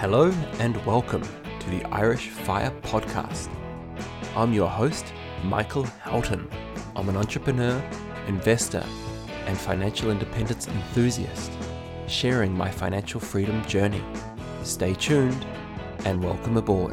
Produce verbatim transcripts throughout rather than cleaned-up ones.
Hello and welcome to the Irish Fire Podcast. I'm your host, Michael Houghton. I'm an entrepreneur, investor, and financial independence enthusiast, sharing my financial freedom journey. Stay tuned and welcome aboard.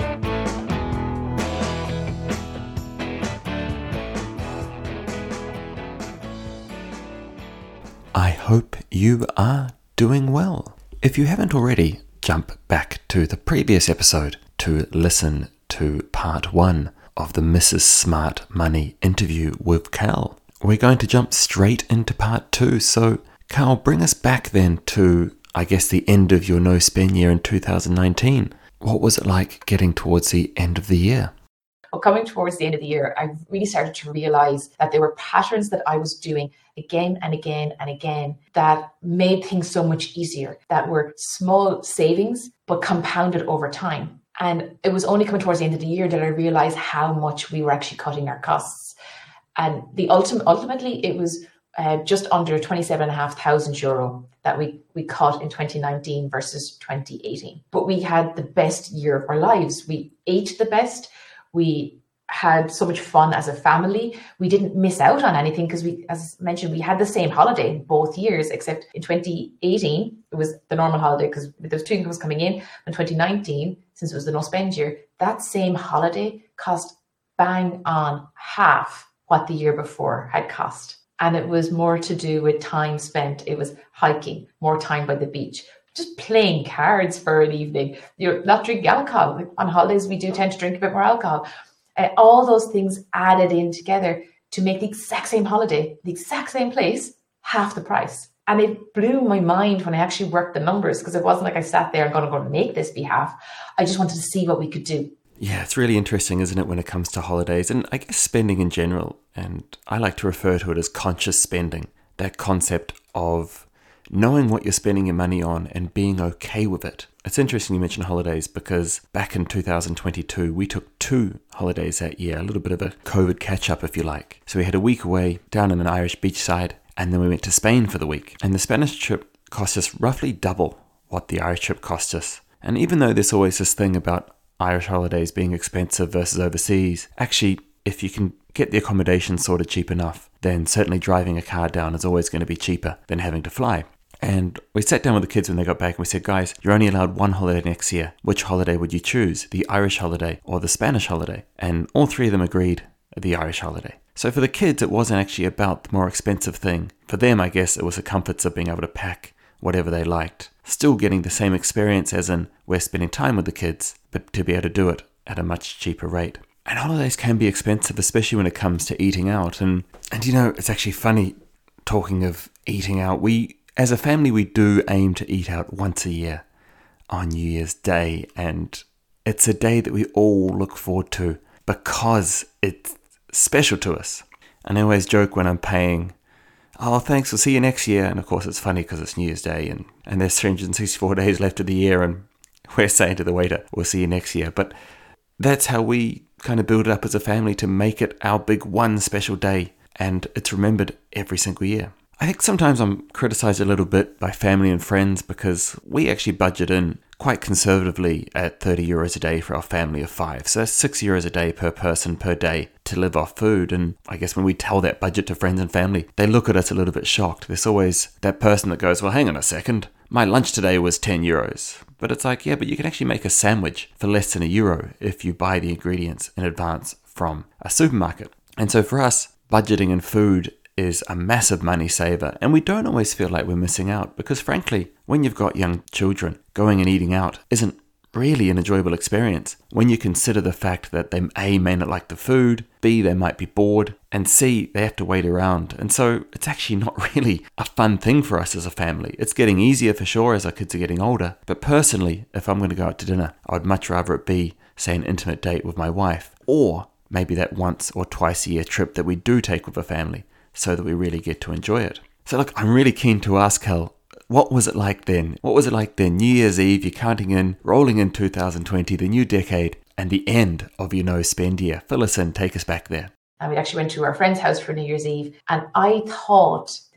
I hope you are doing well. If you haven't already, jump back to the previous episode to listen to part one of the Missus Smart Money interview with Cal. We're going to jump straight into part two. So, Cal, bring us back then to, I guess, the end of your no-spend year in two thousand nineteen. What was it like getting towards the end of the year? Well, coming towards the end of the year, I really started to realize that there were patterns that I was doing again and again and again that made things so much easier, that were small savings, but compounded over time. And it was only coming towards the end of the year that I realized how much we were actually cutting our costs. And the ultimate, ultimately, it was uh, just under twenty-seven thousand five hundred euro that we, we cut in twenty nineteen versus twenty eighteen. But we had the best year of our lives. We ate the best. We had so much fun as a family. We didn't miss out on anything because we, as mentioned, we had the same holiday both years, except in twenty eighteen, it was the normal holiday because there was two incomes coming in. In twenty nineteen, since it was the no spend year, that same holiday cost bang on half what the year before had cost. And it was more to do with time spent. It was hiking, more time by the beach, just playing cards for an evening, you know, not drinking alcohol. Like on holidays, we do tend to drink a bit more alcohol. Uh, all those things added in together to make the exact same holiday, the exact same place, half the price. And it blew my mind when I actually worked the numbers, because it wasn't like I sat there and going to go make this be half. I just wanted to see what we could do. Yeah, it's really interesting, isn't it, when it comes to holidays and I guess spending in general. And I like to refer to it as conscious spending, that concept of knowing what you're spending your money on and being okay with it. It's interesting you mentioned holidays because back in two thousand twenty-two, we took two holidays that year, a little bit of a COVID catch-up, if you like. So we had a week away down in an Irish beachside, and then we went to Spain for the week. And the Spanish trip cost us roughly double what the Irish trip cost us. And even though there's always this thing about Irish holidays being expensive versus overseas, actually, if you can get the accommodation sorted cheap enough, then certainly driving a car down is always going to be cheaper than having to fly. And we sat down with the kids when they got back and we said, guys, you're only allowed one holiday next year. Which holiday would you choose? The Irish holiday or the Spanish holiday? And all three of them agreed the Irish holiday. So for the kids, it wasn't actually about the more expensive thing. For them, I guess it was the comforts of being able to pack whatever they liked. Still getting the same experience as in we're spending time with the kids, but to be able to do it at a much cheaper rate. And holidays can be expensive, especially when it comes to eating out. And, and you know, it's actually funny talking of eating out. We As a family, we do aim to eat out once a year on New Year's Day, and it's a day that we all look forward to because it's special to us. And I always joke when I'm paying, oh, thanks, we'll see you next year. And of course, it's funny because it's New Year's Day, and, and there's three hundred sixty-four days left of the year, and we're saying to the waiter, we'll see you next year. But that's how we kind of build it up as a family to make it our big one special day, and it's remembered every single year. I think sometimes I'm criticized a little bit by family and friends because we actually budget in quite conservatively at thirty euros a day for our family of five. So that's six euros a day per person per day to live off food. And I guess when we tell that budget to friends and family, they look at us a little bit shocked. There's always that person that goes, well, hang on a second. My lunch today was ten euros. But it's like, yeah, but you can actually make a sandwich for less than a euro if you buy the ingredients in advance from a supermarket. And so for us, budgeting in food is a massive money saver, and we don't always feel like we're missing out because frankly, when you've got young children, going and eating out isn't really an enjoyable experience when you consider the fact that they A, may not like the food, B, they might be bored, and C, they have to wait around. And so it's actually not really a fun thing for us as a family. It's getting easier for sure as our kids are getting older, but personally, if I'm going to go out to dinner, I would much rather it be, say, an intimate date with my wife, or maybe that once or twice a year trip that we do take with a family, so that we really get to enjoy it. So look, I'm really keen to ask Hal, what was it like then? What was it like then? New Year's Eve, you're counting in, rolling in two thousand twenty, the new decade, and the end of your no-spend year. Fill us in, take us back there. And we actually went to our friend's house for New Year's Eve. And I thought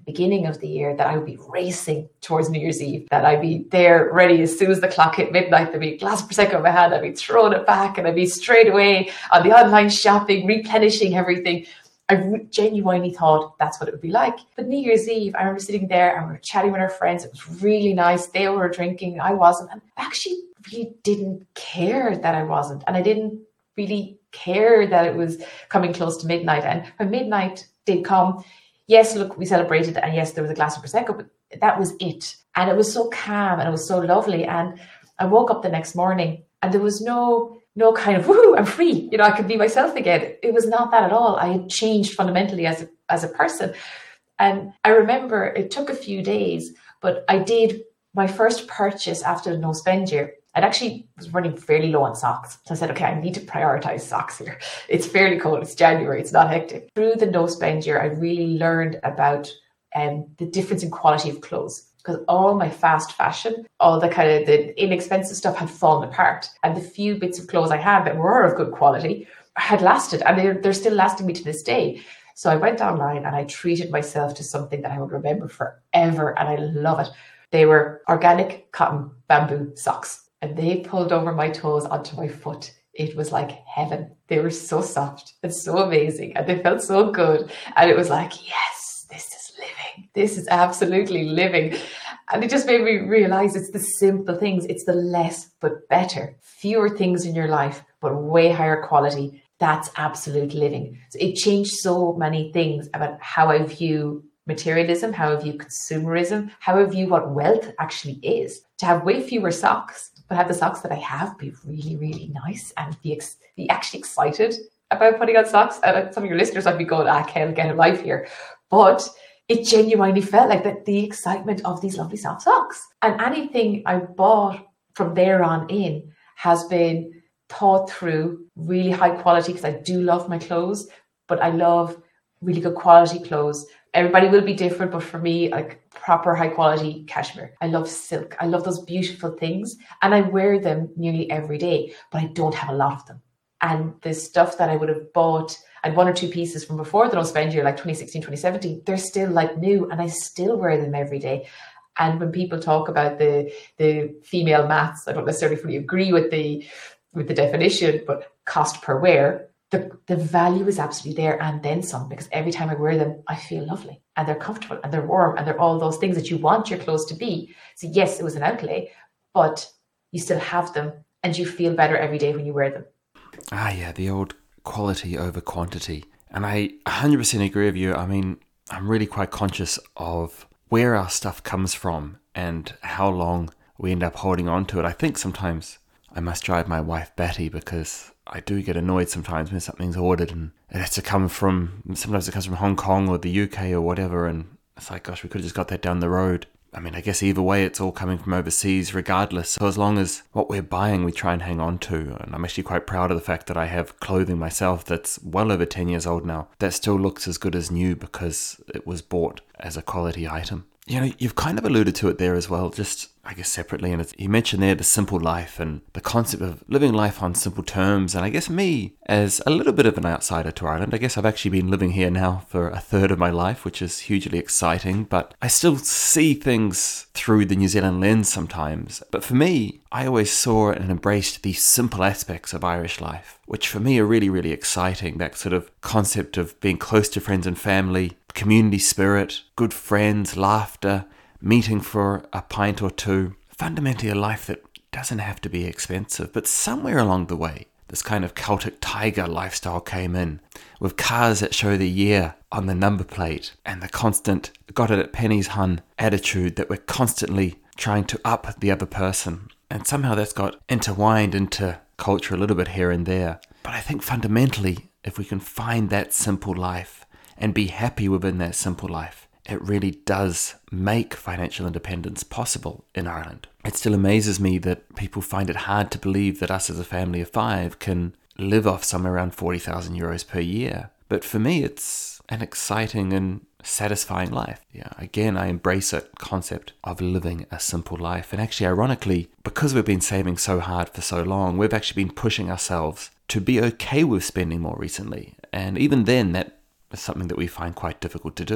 the beginning of the year that I would be racing towards New Year's Eve, that I'd be there ready as soon as the clock hit midnight. There'd be a glass of Prosecco in my hand, I'd be throwing it back, and I'd be straight away on the online shopping, replenishing everything. I genuinely thought that's what it would be like. But New Year's Eve, I remember sitting there and we were chatting with our friends. It was really nice. They were drinking, I wasn't. And I actually really didn't care that I wasn't. And I didn't really care that it was coming close to midnight. And when midnight did come, yes, look, we celebrated, and yes, there was a glass of Prosecco, but that was it. And it was so calm and it was so lovely. And I woke up the next morning and there was no... no kind of, woohoo, I'm free. You know, I could be myself again. It was not that at all. I had changed fundamentally as a, as a person. And I remember it took a few days, but I did my first purchase after the no spend year. I'd actually was running fairly low on socks. So I said, okay, I need to prioritize socks here. It's fairly cold. It's January. It's not hectic. Through the no spend year, I really learned about um, the difference in quality of clothes. Because all my fast fashion, all the kind of the inexpensive stuff had fallen apart. And the few bits of clothes I had that were of good quality had lasted. And they're, they're still lasting me to this day. So I went online and I treated myself to something that I would remember forever. And I love it. They were organic cotton bamboo socks. And they pulled over my toes onto my foot. It was like heaven. They were so soft and so amazing. And they felt so good. And it was like, yes, this is living. This is absolutely living. And it just made me realize it's the simple things. It's the less but better. Fewer things in your life, but way higher quality. That's absolute living. So it changed so many things about how I view materialism, how I view consumerism, how I view what wealth actually is. To have way fewer socks, but have the socks that I have be really, really nice and be, ex- be actually excited about putting on socks. And some of your listeners might be going, ah, Kel, get a life here. But it genuinely felt like that the excitement of these lovely soft socks. And anything I bought from there on in has been thought through, really high quality, because I do love my clothes, but I love really good quality clothes. Everybody will be different, but for me, like proper high quality cashmere. I love silk. I love those beautiful things, and I wear them nearly every day, but I don't have a lot of them. And the stuff that I would have bought, and one or two pieces from before the no spend year, like twenty sixteen, twenty seventeen, they're still like new, and I still wear them every day. And when people talk about the the female maths, I don't necessarily fully agree with the with the definition, but cost per wear, the, the value is absolutely there, and then some, because every time I wear them, I feel lovely and they're comfortable and they're warm and they're all those things that you want your clothes to be. So yes, it was an outlay, but you still have them and you feel better every day when you wear them. Ah, yeah, the old quality over quantity. And I one hundred percent agree with you. I mean, I'm really quite conscious of where our stuff comes from and how long we end up holding on to it. I think sometimes I must drive my wife batty, because I do get annoyed sometimes when something's ordered and it has to come from, sometimes it comes from Hong Kong or the U K or whatever, and it's like, gosh, we could have just got that down the road. I mean, I guess either way, it's all coming from overseas regardless. So as long as what we're buying, we try and hang on to. And I'm actually quite proud of the fact that I have clothing myself that's well over ten years old now, that still looks as good as new because it was bought as a quality item. You know, you've kind of alluded to it there as well, just, I guess, separately. And it's, you mentioned there the simple life and the concept of living life on simple terms. And I guess me, as a little bit of an outsider to Ireland, I guess I've actually been living here now for a third of my life, which is hugely exciting. But I still see things through the New Zealand lens sometimes. But for me, I always saw and embraced these simple aspects of Irish life, which for me are really, really exciting. That sort of concept of being close to friends and family, community spirit, good friends, laughter, meeting for a pint or two. Fundamentally a life that doesn't have to be expensive, but somewhere along the way, this kind of Celtic tiger lifestyle came in, with cars that show the year on the number plate and the constant got it at pennies hun attitude that we're constantly trying to up the other person. And somehow that's got intertwined into culture a little bit here and there. But I think fundamentally, if we can find that simple life and be happy within that simple life, it really does make financial independence possible in Ireland. It still amazes me that people find it hard to believe that us as a family of five can live off somewhere around forty thousand euros per year. But for me, it's an exciting and satisfying life. Yeah, again, I embrace that concept of living a simple life. And actually, ironically, because we've been saving so hard for so long, we've actually been pushing ourselves to be okay with spending more recently. And even then, that is something that we find quite difficult to do.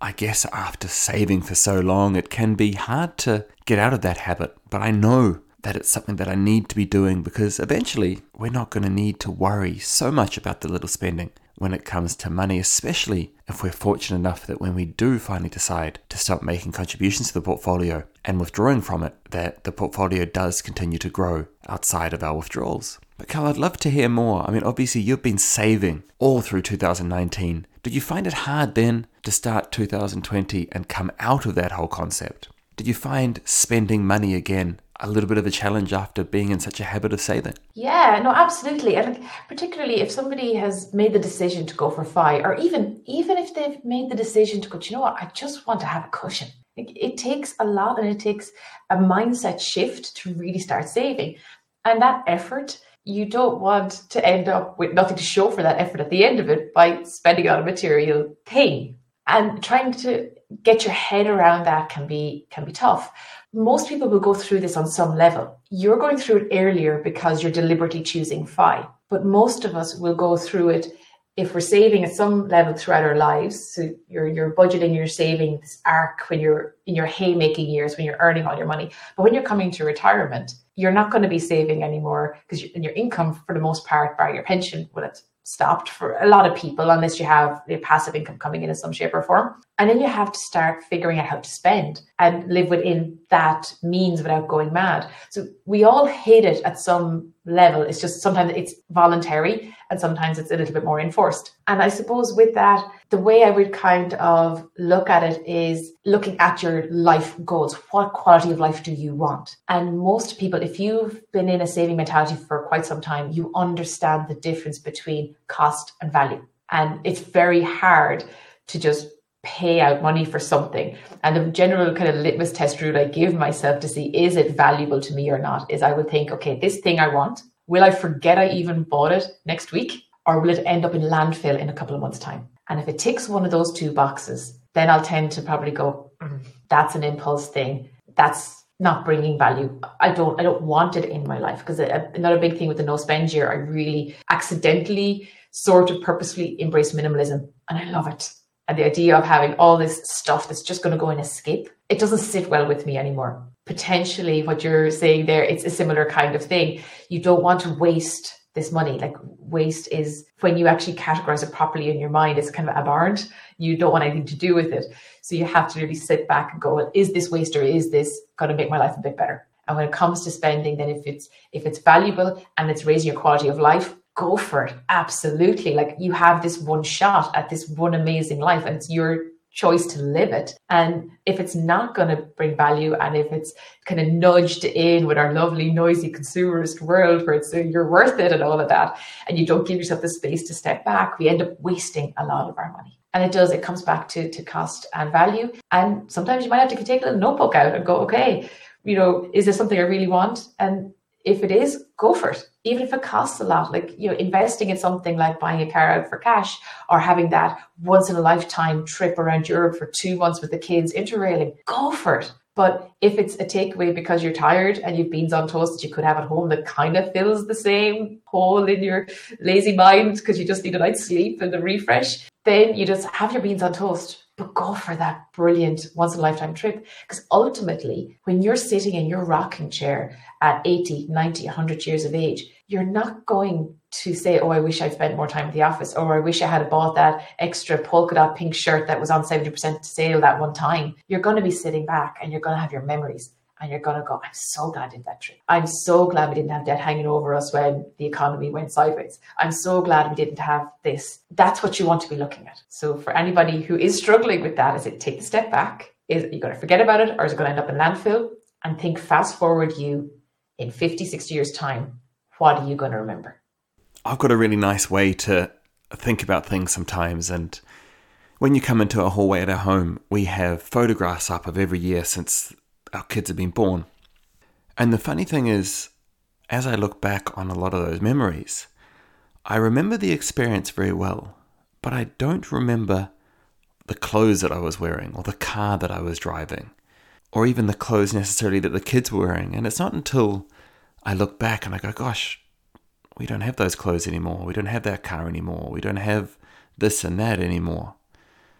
I guess after saving for so long, it can be hard to get out of that habit. But I know that it's something that I need to be doing, because eventually we're not going to need to worry so much about the little spending when it comes to money, especially if we're fortunate enough that when we do finally decide to stop making contributions to the portfolio and withdrawing from it, that the portfolio does continue to grow outside of our withdrawals. But Carl, I'd love to hear more. I mean, obviously you've been saving all through two thousand nineteen. Did you find it hard then to start two thousand twenty and come out of that whole concept? Did you find spending money again a little bit of a challenge after being in such a habit of saving? Yeah, no, absolutely. And particularly if somebody has made the decision to go for F I, or even even if they've made the decision to go, do you know what, I just want to have a cushion. It, it takes a lot, and it takes a mindset shift to really start saving. And that effort, you don't want to end up with nothing to show for that effort at the end of it by spending on a material thing. And trying to get your head around that can be can be tough. Most people will go through this on some level. You're going through it earlier because you're deliberately choosing F I. But most of us will go through it if we're saving at some level throughout our lives. So you're you're budgeting, you're saving this arc when you're in your haymaking years, when you're earning all your money. But when you're coming to retirement, you're not going to be saving anymore, because your income, for the most part, bar your pension, well, it's stopped for a lot of people unless you have the passive income coming in in some shape or form. And then you have to start figuring out how to spend and live within that means without going mad. So we all hate it at some level. It's just sometimes it's voluntary and sometimes it's a little bit more enforced. And I suppose with that, the way I would kind of look at it is looking at your life goals. What quality of life do you want? And most people, if you've been in a saving mentality for quite some time, you understand the difference between cost and value. And it's very hard to just pay out money for something. And the general kind of litmus test rule I give myself to see, is it valuable to me or not, is I would think, okay, this thing I want, will I forget I even bought it next week? Or will it end up in landfill in a couple of months' time? And if it ticks one of those two boxes, then I'll tend to probably go, mm, that's an impulse thing. That's not bringing value. I don't I don't want it in my life. Because another big thing with the no spend year, I really accidentally sort of purposefully embrace minimalism. And I love it. And the idea of having all this stuff that's just going to go in a skip, it doesn't sit well with me anymore. Potentially what you're saying there, it's a similar kind of thing. You don't want to waste this money. Like, waste is when you actually categorize it properly in your mind, it's kind of abhorrent. You don't want anything to do with it. So you have to really sit back and go, well, is this waste, or is this going to make my life a bit better? And when it comes to spending, then if it's if it's valuable and it's raising your quality of life, go for it. Absolutely. Like, you have this one shot at this one amazing life, and it's your choice to live it. And if it's not going to bring value, and if it's kind of nudged in with our lovely, noisy consumerist world where it's uh, you're worth it and all of that, and you don't give yourself the space to step back, we end up wasting a lot of our money. And it does, it comes back to, to cost and value. And sometimes you might have to take a little notebook out and go, okay, you know, is this something I really want? And if it is, go for it. Even if it costs a lot, like, you know, investing in something like buying a car out for cash, or having that once in a lifetime trip around Europe for two months with the kids interrailing, go for it. But if it's a takeaway because you're tired and you've beans on toast that you could have at home that kind of fills the same hole in your lazy mind because you just need a night's sleep and a refresh, then you just have your beans on toast. But go for that brilliant once in a lifetime trip. Because ultimately, when you're sitting in your rocking chair at eighty, ninety, one hundred years of age, you're not going to say, oh, I wish I'd spent more time at the office, or I wish I had bought that extra polka dot pink shirt that was on seventy percent sale that one time. You're going to be sitting back and you're going to have your memories. And you're going to go, I'm so glad I did that trip. I'm so glad we didn't have debt hanging over us when the economy went sideways. I'm so glad we didn't have this. That's what you want to be looking at. So for anybody who is struggling with that, is it take the step back? Is it, you going to forget about it, or is it going to end up in landfill? And think fast forward you in fifty, sixty years time, what are you going to remember? I've got a really nice way to think about things sometimes. And when you come into a hallway at our home, we have photographs up of every year since our kids have been born. And the funny thing is, as I look back on a lot of those memories, I remember the experience very well, but I don't remember the clothes that I was wearing, or the car that I was driving, or even the clothes necessarily that the kids were wearing. And it's not until I look back and I go, gosh, we don't have those clothes anymore. We don't have that car anymore. We don't have this and that anymore.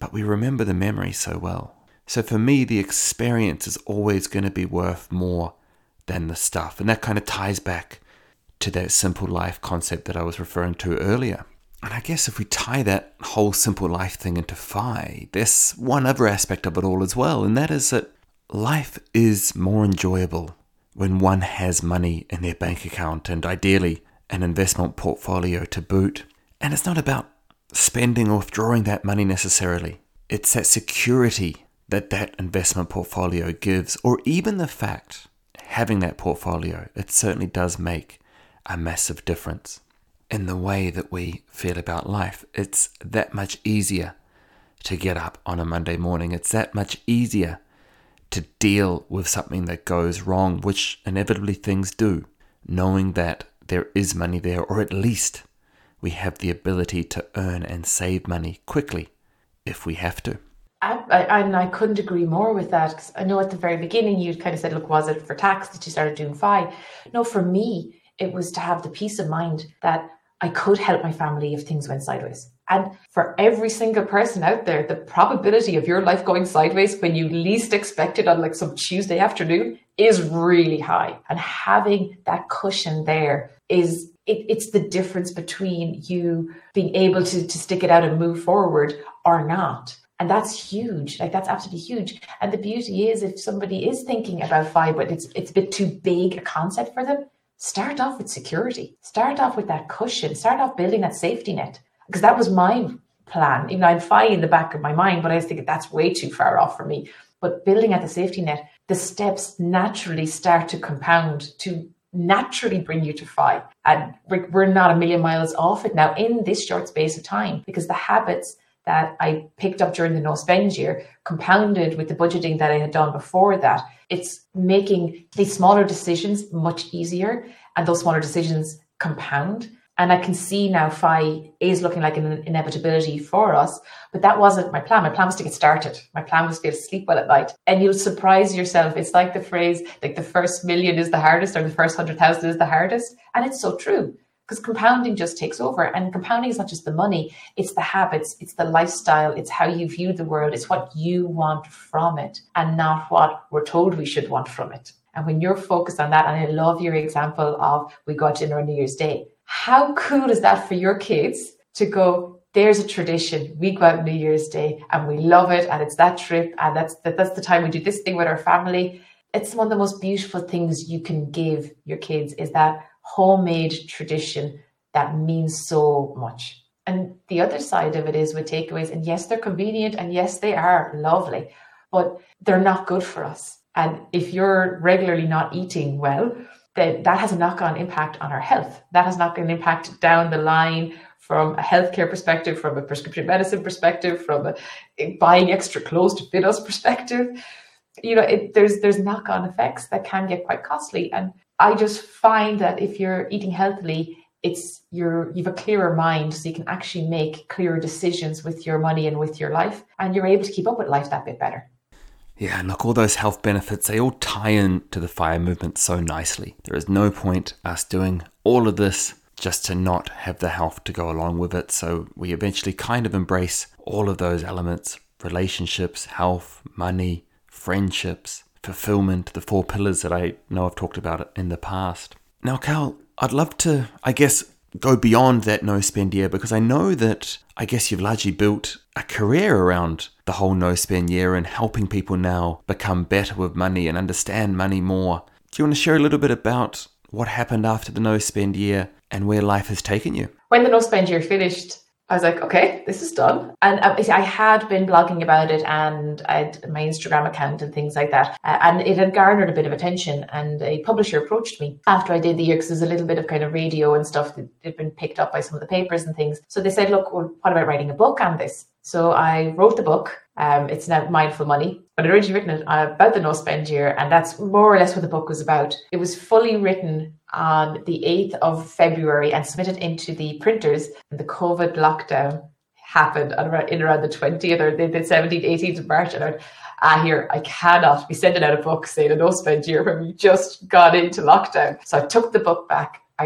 but we remember the memory so well. So for me, the experience is always going to be worth more than the stuff. And that kind of ties back to that simple life concept that I was referring to earlier. And I guess if we tie that whole simple life thing into Fi, there's one other aspect of it all as well, and that is that life is more enjoyable when one has money in their bank account, and ideally an investment portfolio to boot. And it's not about spending or withdrawing that money necessarily. It's that security that that investment portfolio gives, or even the fact having that portfolio, it certainly does make a massive difference in the way that we feel about life. It's that much easier to get up on a Monday morning. It's that much easier to deal with something that goes wrong, which inevitably things do, knowing that there is money there, or at least we have the ability to earn and save money quickly if we have to. I, I, and I couldn't agree more with that, because I know at the very beginning you kind of said, look, was it for tax that you started doing Fi? No, for me, it was to have the peace of mind that I could help my family if things went sideways. And for every single person out there, the probability of your life going sideways when you least expect it on like some Tuesday afternoon is really high. And having that cushion there is, it, it's the difference between you being able to, to stick it out and move forward or not. And that's huge. Like, that's absolutely huge. And the beauty is, if somebody is thinking about Fi, but it's it's a bit too big a concept for them, start off with security. Start off with that cushion. Start off building that safety net. Because that was my plan. Even though I had Fi in the back of my mind, but I was thinking that's way too far off for me. But building at the safety net, the steps naturally start to compound to naturally bring you to Fi. And we're not a million miles off it now in this short space of time, because the habits that I picked up during the no spend year, compounded with the budgeting that I had done before that, it's making these smaller decisions much easier, and those smaller decisions compound. And I can see now Fi is looking like an inevitability for us, but that wasn't my plan. My plan was to get started. My plan was to be able to sleep well at night. And you'll surprise yourself. It's like the phrase, like the first million is the hardest, or the first hundred thousand is the hardest. And it's so true. Because compounding just takes over. And compounding is not just the money, it's the habits, it's the lifestyle, it's how you view the world, it's what you want from it and not what we're told we should want from it. And when you're focused on that, and I love your example of we go out to dinner on New Year's Day. How cool is that for your kids to go, there's a tradition, we go out on New Year's Day and we love it, and it's that trip, and that's that, that's the time we do this thing with our family. It's one of the most beautiful things you can give your kids, is that homemade tradition that means so much. And the other side of it is with takeaways, and yes, they're convenient, and yes, they are lovely, but they're not good for us. And if you're regularly not eating well, then that has a knock-on impact on our health. That has knock-on impact down the line from a healthcare perspective, from a prescription medicine perspective, from a, a buying extra clothes to fit us perspective. You know, it, there's there's knock-on effects that can get quite costly. And I just find that if you're eating healthily, it's you're you've a clearer mind, so you can actually make clearer decisions with your money and with your life, and you're able to keep up with life that bit better. Yeah, and look, all those health benefits, they all tie in to the FIRE movement so nicely. There is no point us doing all of this just to not have the health to go along with it. So we eventually kind of embrace all of those elements: relationships, health, money, friendships, fulfillment, the four pillars that I know I've talked about in the past. Now, Cal, I'd love to, I guess, go beyond that no spend year, because I know that I guess you've largely built a career around the whole no spend year and helping people now become better with money and understand money more. Do you want to share a little bit about what happened after the no spend year and where life has taken you? When the no spend year finished, I was like, okay, this is done. And I had been blogging about it, and I had my Instagram account and things like that. And it had garnered a bit of attention. And a publisher approached me after I did the year, because there's a little bit of kind of radio and stuff that had been picked up by some of the papers and things. So they said, look, well, what about writing a book on this? So I wrote the book. Um, it's now Mindful Money, but I'd originally written it about the no spend year. And that's more or less what the book was about. It was fully written on the eighth of February and submitted into the printers. And the COVID lockdown happened in around the twentieth or the seventeenth, eighteenth of March. And I went, ah, here, I cannot be sending out a book saying a no spend year when we just got into lockdown. So I took the book back. I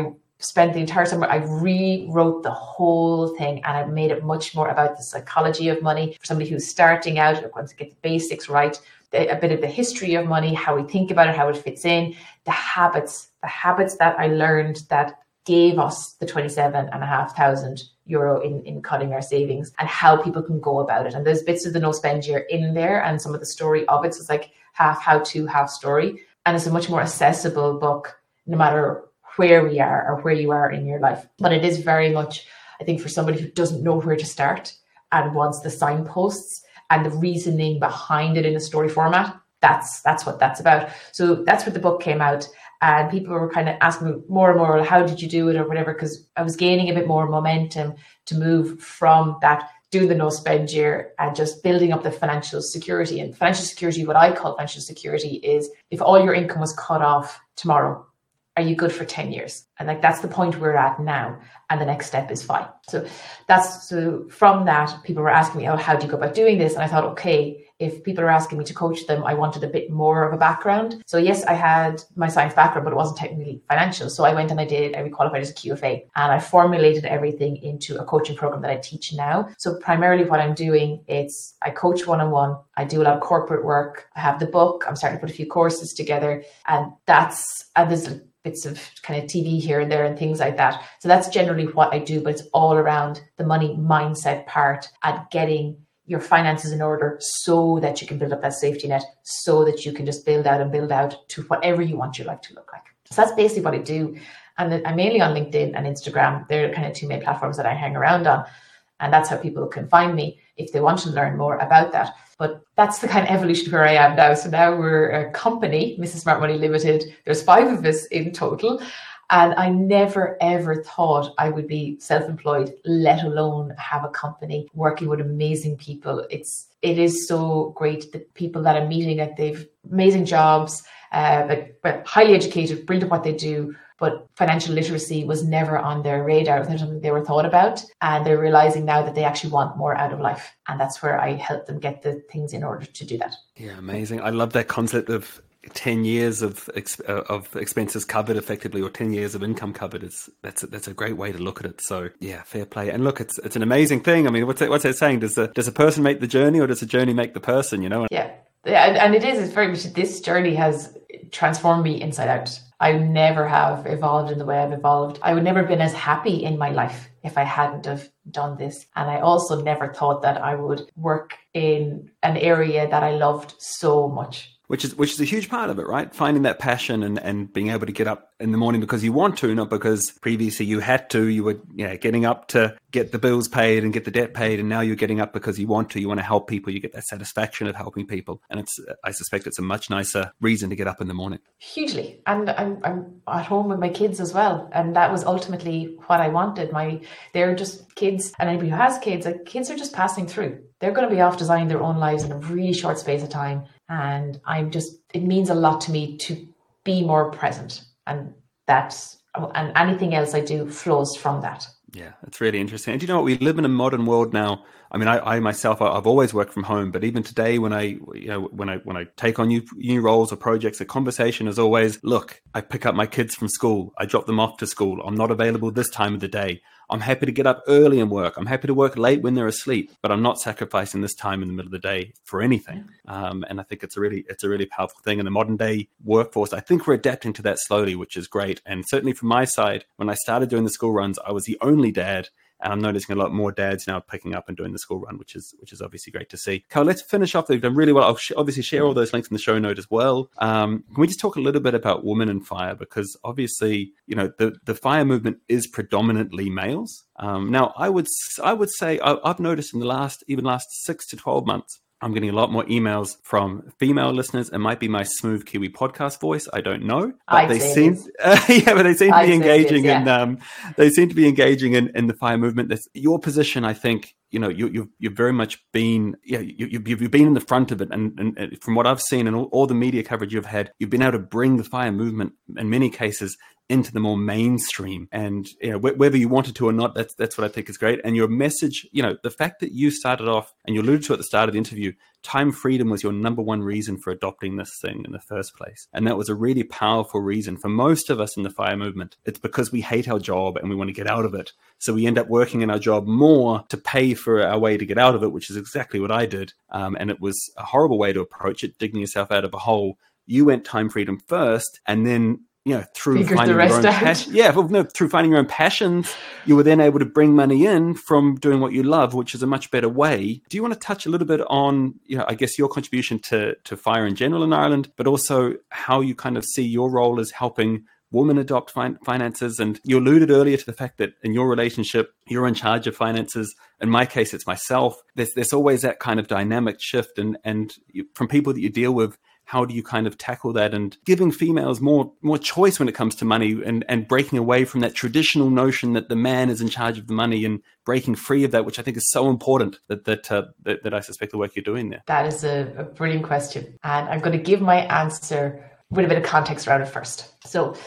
spent the entire summer, I rewrote the whole thing and I made it much more about the psychology of money for somebody who's starting out, or wants to get the basics right, a bit of the history of money, how we think about it, how it fits in, the habits, the habits that I learned that gave us the twenty-seven and a half thousand euro in, in cutting our savings, and how people can go about it. And there's bits of the No Spend Year in there, and some of the story of it. So it's like half how to, half story. And it's a much more accessible book, no matter where we are or where you are in your life. But it is very much, I think, for somebody who doesn't know where to start and wants the signposts and the reasoning behind it in a story format. That's that's what that's about. So that's where the book came out. And people were kind of asking me more and more, how did you do it or whatever? Because I was gaining a bit more momentum to move from that, doing the No Spend Year and just building up the financial security. And financial security, what I call financial security, is if all your income was cut off tomorrow, are you good for ten years? And like, that's the point we're at now. And the next step is fine. So that's, so from that, people were asking me, oh, how do you go about doing this? And I thought, okay, if people are asking me to coach them, I wanted a bit more of a background. So yes, I had my science background, but it wasn't technically financial. So I went and I did, I requalified as a Q F A, and I formulated everything into a coaching program that I teach now. So primarily what I'm doing, it's, I coach one-on-one. I do a lot of corporate work. I have the book. I'm starting to put a few courses together, and that's, and there's bits of kind of T V here and there and things like that. So that's generally what I do, but it's all around the money mindset part and getting your finances in order so that you can build up that safety net, so that you can just build out and build out to whatever you want your life to look like. So that's basically what I do. And I'm mainly on LinkedIn and Instagram. They're kind of two main platforms that I hang around on. And that's how people can find me if they want to learn more about that. But that's the kind of evolution where I am now. So now we're a company, Missus Smart Money Limited. There's five of us in total. And I never, ever thought I would be self-employed, let alone have a company working with amazing people. It's, it is so great. The people that I'm meeting, that they've amazing jobs, uh, but, but highly educated, brilliant at what they do. But financial literacy was never on their radar. It was something they were thought about. And they're realizing now that they actually want more out of life. And that's where I help them get the things in order to do that. Yeah, amazing. I love that concept of ten years of of expenses covered effectively, or ten years of income covered. Is that's a, that's a great way to look at it. So yeah, fair play. And look, it's it's an amazing thing. I mean, what's it, what's it saying? Does the does a person make the journey, or does the journey make the person? You know? Yeah, yeah, and, and it is. It's very much, this journey has transformed me inside out. I never have evolved in the way I've evolved. I would never have been as happy in my life if I hadn't have done this. And I also never thought that I would work in an area that I loved so much. Which is which is a huge part of it, right? Finding that passion and, and being able to get up in the morning because you want to, not because previously you had to. You were you know, getting up to get the bills paid and get the debt paid, and now you're getting up because you want to. You want to help people. You get that satisfaction of helping people, and it's I suspect it's a much nicer reason to get up in the morning. Hugely, and I'm I'm at home with my kids as well, and that was ultimately what I wanted. My they're just kids, and anybody who has kids, like kids are just passing through. They're going to be off designing their own lives in a really short space of time. And I'm just, it means a lot to me to be more present. And that's, and anything else I do flows from that. Yeah, it's really interesting. And you know what? We live in a modern world now. I mean, I, I myself, I've always worked from home, but even today, when I, you know, when I when I take on new new roles or projects, the conversation is always, look, I pick up my kids from school, I drop them off to school, I'm not available this time of the day. I'm happy to get up early and work. I'm happy to work late when they're asleep, but I'm not sacrificing this time in the middle of the day for anything. Um, and I think it's a really, it's a really powerful thing in the modern day workforce. I think we're adapting to that slowly, which is great. And certainly from my side, when I started doing the school runs, I was the only dad. And I'm noticing a lot more dads now picking up and doing the school run, which is which is obviously great to see. Carl, let's finish off. They've done really well. I'll sh- obviously share all those links in the show note as well. Um, can we just talk a little bit about Women in Fire? Because obviously, you know, the, the FIRE movement is predominantly males. Um, now, I would I would say I, I've noticed in the last even last six to twelve months, I'm getting a lot more emails from female listeners. It might be my smooth Kiwi podcast voice. I don't know, but I'd they seem, uh, yeah, but they seem to I'd be engaging is, yeah. in, um, they seem to be engaging in, in the FIRE movement. That's your position. I think, you know, you, you've, you've very much been, yeah, you, you've, you've been in the front of it. And, and, and from what I've seen and all, all the media coverage you've had, you've been able to bring the FIRE movement in many cases into the more mainstream. And you know, wh- whether you wanted to or not, that's that's what I think is great. And your message, you know, the fact that you started off, and you alluded to at the start of the interview, time freedom was your number one reason for adopting this thing in the first place. And that was a really powerful reason for most of us in the FIRE movement. It's because we hate our job and we want to get out of it. So we end up working in our job more to pay for our way to get out of it, which is exactly what I did. Um, and it was a horrible way to approach it, digging yourself out of a hole. You went time freedom first, and then, you know, through Figures finding the rest your own out. passion, yeah, well, no, through finding your own passions, you were then able to bring money in from doing what you love, which is a much better way. Do you want to touch a little bit on, you know, I guess your contribution to to FIRE in general in Ireland, but also how you kind of see your role as helping women adopt fin- finances? And you alluded earlier to the fact that in your relationship, you're in charge of finances. In my case, it's myself. There's there's always that kind of dynamic shift, and and you, from people that you deal with, how do you kind of tackle that, and giving females more more choice when it comes to money, and, and breaking away from that traditional notion that the man is in charge of the money, and breaking free of that, which I think is so important that that uh, that, that I suspect the work you're doing there. That is a, a brilliant question. And I'm going to give my answer with a bit of context around it first. So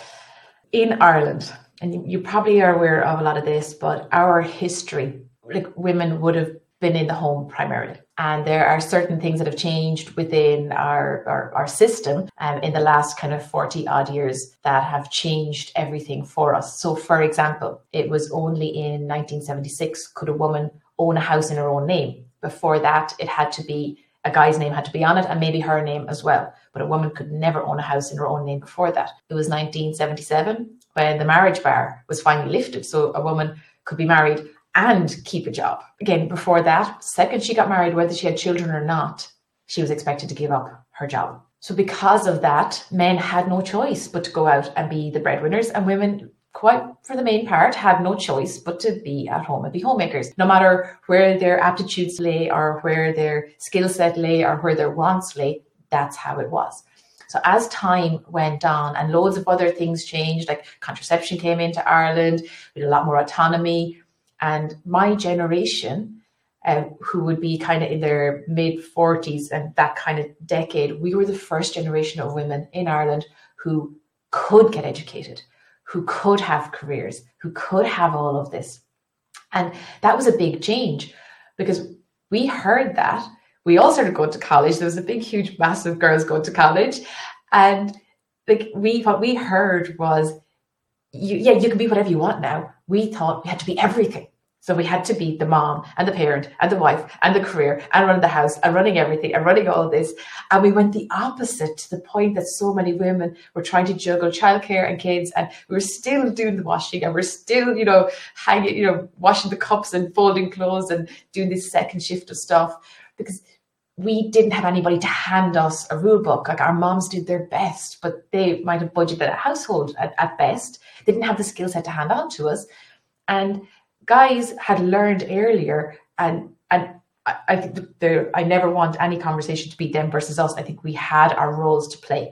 in Ireland, and you, you probably are aware of a lot of this, but our history, like women would have been in the home primarily. And there are certain things that have changed within our, our, our system um, in the last kind of forty odd years that have changed everything for us. So for example, it was only in nineteen seventy-six could a woman own a house in her own name. Before that, it had to be, a guy's name had to be on it and maybe her name as well. But a woman could never own a house in her own name before that. It was nineteen seventy-seven when the marriage bar was finally lifted. So a woman could be married and keep a job. Again, before that, second she got married, whether she had children or not, she was expected to give up her job. So because of that, men had no choice but to go out and be the breadwinners, and women, quite for the main part, had no choice but to be at home and be homemakers. No matter where their aptitudes lay or where their skill set lay or where their wants lay, that's how it was. So as time went on and loads of other things changed, like contraception came into Ireland with a lot more autonomy. And my generation, um, who would be kind of in their mid forties and that kind of decade, we were the first generation of women in Ireland who could get educated, who could have careers, who could have all of this. And that was a big change because we heard that. We all started going to college. There was a big, huge, massive girls going to college. And like we, what we heard was, you, yeah, you can be whatever you want now. We thought we had to be everything. So we had to be the mom and the parent and the wife and the career and running the house and running everything and running all this. And we went the opposite to the point that so many women were trying to juggle childcare and kids, and we were still doing the washing, and we're still, you know, hanging, you know, washing the cups and folding clothes and doing this second shift of stuff because we didn't have anybody to hand us a rule book. Like our moms did their best, but they might have budgeted a household at, at best. They didn't have the skill set to hand on to us. And guys had learned earlier, and and I, I think there, I never want any conversation to be them versus us. I think we had our roles to play.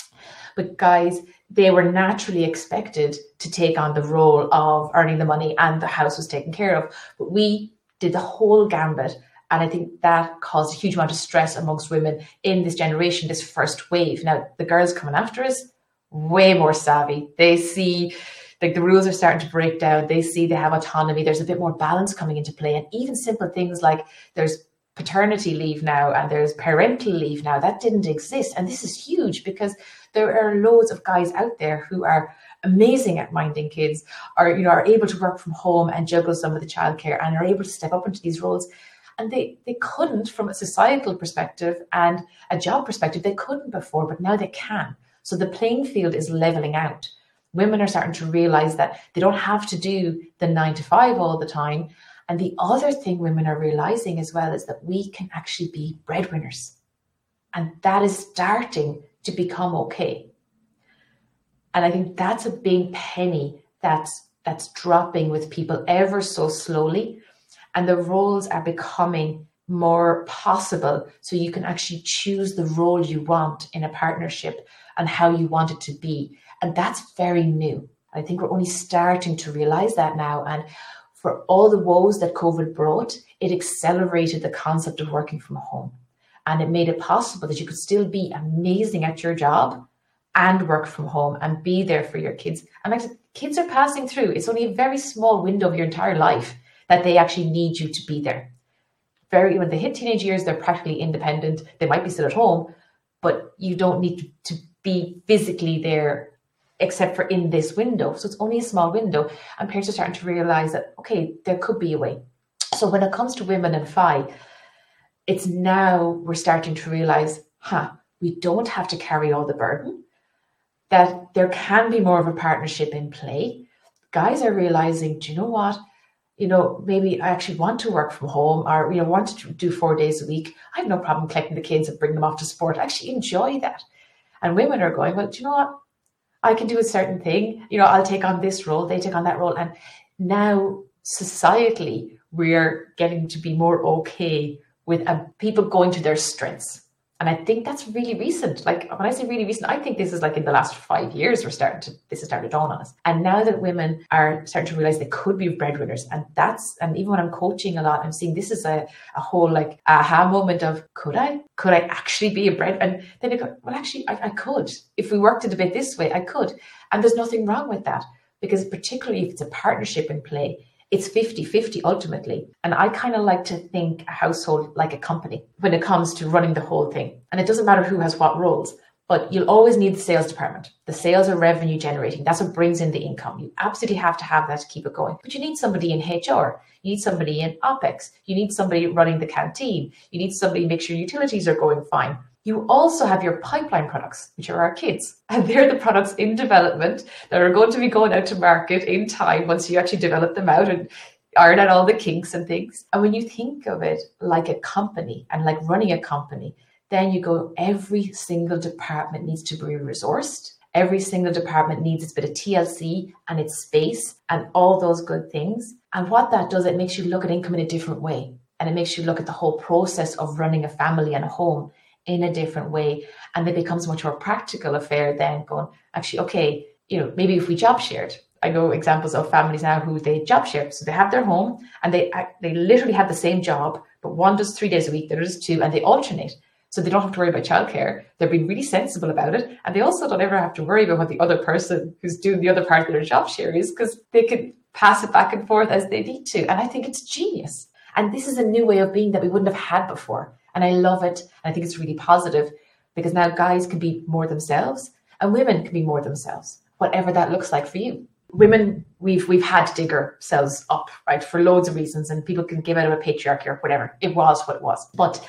But guys, they were naturally expected to take on the role of earning the money and the house was taken care of. But we did the whole gambit. And I think that caused a huge amount of stress amongst women in this generation, this first wave. Now, the girls coming after us, way more savvy. They see like the rules are starting to break down. They see they have autonomy. There's a bit more balance coming into play. And even simple things like there's paternity leave now and there's parental leave now. That didn't exist. And this is huge because there are loads of guys out there who are amazing at minding kids, or, you know, are able to work from home and juggle some of the childcare and are able to step up into these roles. And they, they couldn't from a societal perspective and a job perspective, they couldn't before, but now they can. So the playing field is leveling out. Women are starting to realize that they don't have to do the nine to five all the time. And the other thing women are realizing as well is that we can actually be breadwinners. And that is starting to become okay. And I think that's a big penny that's that's dropping with people ever so slowly. And the roles are becoming more possible. So you can actually choose the role you want in a partnership and how you want it to be. And that's very new. I think we're only starting to realize that now. And for all the woes that COVID brought, it accelerated the concept of working from home. And it made it possible that you could still be amazing at your job and work from home and be there for your kids. And like kids are passing through. It's only a very small window of your entire life that they actually need you to be there. Very, when they hit teenage years, they're practically independent. They might be still at home, but you don't need to be physically there except for in this window. So it's only a small window. And parents are starting to realize that, okay, there could be a way. So when it comes to women and F I, it's now we're starting to realize, huh, we don't have to carry all the burden, that there can be more of a partnership in play. Guys are realizing, do you know what? You know, maybe I actually want to work from home, or, you know, want to do four days a week. I have no problem collecting the kids and bringing them off to sport. I actually enjoy that. And women are going, well, do you know what? I can do a certain thing. You know, I'll take on this role. They take on that role. And now societally, we're getting to be more okay with uh, people going to their strengths. And I think that's really recent. Like when I say really recent, I think this is like in the last five years, we're starting to, this is starting to dawn on us. And now that women are starting to realize they could be breadwinners, and that's, and even when I'm coaching a lot, I'm seeing this is a, a whole like aha moment of, could I, could I actually be a bread? And then you go, well, actually I, I could. If we worked it a bit this way, I could. And there's nothing wrong with that, because particularly if it's a partnership in play, it's fifty-fifty ultimately. And I kind of like to think a household like a company when it comes to running the whole thing. And it doesn't matter who has what roles, but you'll always need the sales department. The sales are revenue generating. That's what brings in the income. You absolutely have to have that to keep it going. But you need somebody in H R. You need somebody in OpEx. You need somebody running the canteen. You need somebody to make sure utilities are going fine. You also have your pipeline products, which are our kids. And they're the products in development that are going to be going out to market in time once you actually develop them out and iron out all the kinks and things. And when you think of it like a company and like running a company, then you go, every single department needs to be resourced. Every single department needs its bit of T L C and its space and all those good things. And what that does, it makes you look at income in a different way. And it makes you look at the whole process of running a family and a home in a different way. And it becomes a much more practical affair than going, actually, okay, you know, maybe if we job shared. I know examples of families now who they job share. So they have their home and they they literally have the same job, but one does three days a week, the other does two, and they alternate. So they don't have to worry about childcare. They're being really sensible about it. And they also don't ever have to worry about what the other person who's doing the other part of their job share is, because they can pass it back and forth as they need to. And I think it's genius. And this is a new way of being that we wouldn't have had before. And I love it. And I think it's really positive, because now guys can be more themselves and women can be more themselves, whatever that looks like for you. Women, we've we've had to dig ourselves up, right, for loads of reasons, and people can give out of a patriarchy or whatever. It was what it was. But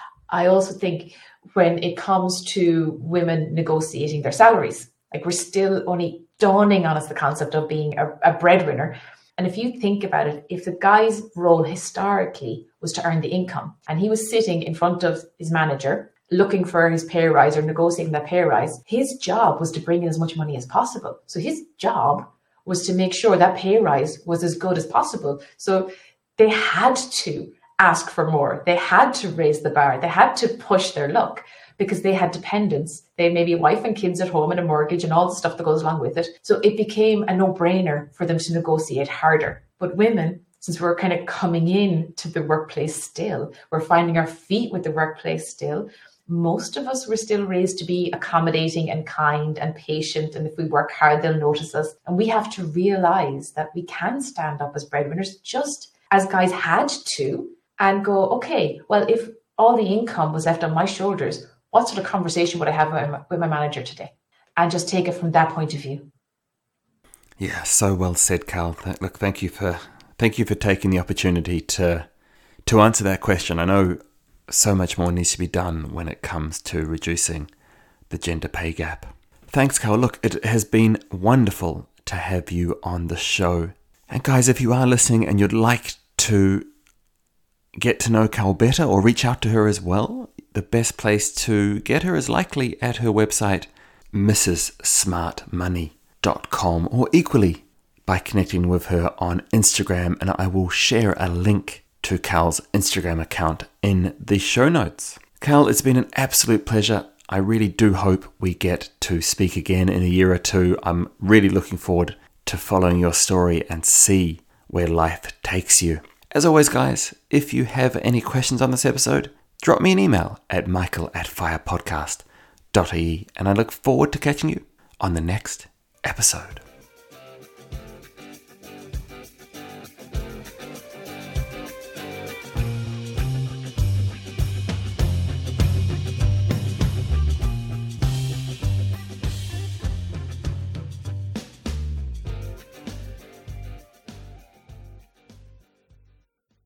I also think when it comes to women negotiating their salaries, like we're still only dawning on us the concept of being a, a breadwinner. And if you think about it, if the guy's role historically was to earn the income and he was sitting in front of his manager looking for his pay rise or negotiating that pay rise, his job was to bring in as much money as possible. So his job was to make sure that pay rise was as good as possible. So they had to ask for more. They had to raise the bar. They had to push their luck, because they had dependents. They had maybe a wife and kids at home and a mortgage and all the stuff that goes along with it. So it became a no-brainer for them to negotiate harder. But women, since we're kind of coming in to the workplace still, we're finding our feet with the workplace still, most of us were still raised to be accommodating and kind and patient. And if we work hard, they'll notice us. And we have to realize that we can stand up as breadwinners, just as guys had to, and go, okay, well, if all the income was left on my shoulders, what sort of conversation would I have with my, with my manager today? And just take it from that point of view. Yeah, so well said, Cal. Look, thank you for thank you for taking the opportunity to to answer that question. I know so much more needs to be done when it comes to reducing the gender pay gap. Thanks, Cal. Look, it has been wonderful to have you on the show. And guys, if you are listening and you'd like to get to know Cal better or reach out to her as well, the best place to get her is likely at her website, missus smart money dot com, or equally by connecting with her on Instagram. And I will share a link to Cal's Instagram account in the show notes. Cal, it's been an absolute pleasure. I really do hope we get to speak again in a year or two. I'm really looking forward to following your story and see where life takes you. As always, guys, if you have any questions on this episode, drop me an email at michael at firepodcast dot I E, and I look forward to catching you on the next episode.